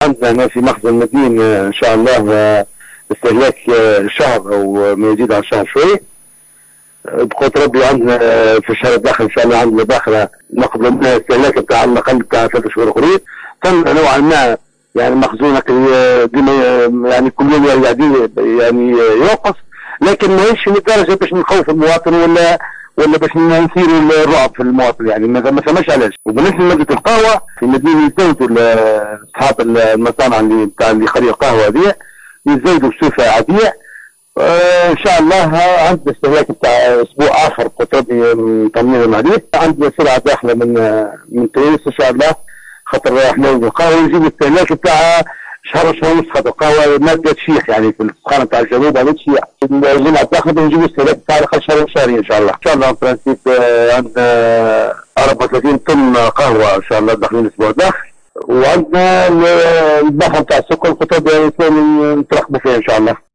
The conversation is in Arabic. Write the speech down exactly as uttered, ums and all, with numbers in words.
عندنا هنا في مخزن مدين ان شاء الله استهلاك شهر او ما يزيد عن شهر شوي. بقدر ربي عندنا في الشهر الداخل ان شاء الله عندنا داخله نقبل منها استهلاك بتاع على الاقل بتاع ثلاث شهور اخرين. ثم نوعا ما يعني مخزونك ديما يعني كل يوم يرجع يعني ينقص، لكن ماهيش لدرجه باش نخوف المواطن ولا ولا باش نثيروا الرعب في المواطن، يعني ما فماش علاش. وبالنسبه لماده القهوه في مدينه يزودوا اصحاب المصانع اللي بتاع اللي يخليوا القهوه هذه يزودوا بصفه عاديه. آه ان شاء الله عندنا استهلاك بتاع اسبوع اخر قطبي مطمنين عليه. عندنا سلعه داخله من من تونس ان شاء الله، خاطر احنا القهوه نجيب الاستهلاك بتاع شهر شهر ونص، خاطر القهوه ماده شيخ يعني في السخانه بتاع الجنوب هذا شيخ. الجمعه الداخل بنجيب الاستهلاك بتاع اقل شهر وشهرين ان شاء الله. ان شاء الله برانسيب عندنا أربعة وثلاثين طن قهوه ان شاء الله داخلين الاسبوع الداخل، وعندنا البحر بتاع السكر القطب يعني نترقبوا فيه ان شاء الله.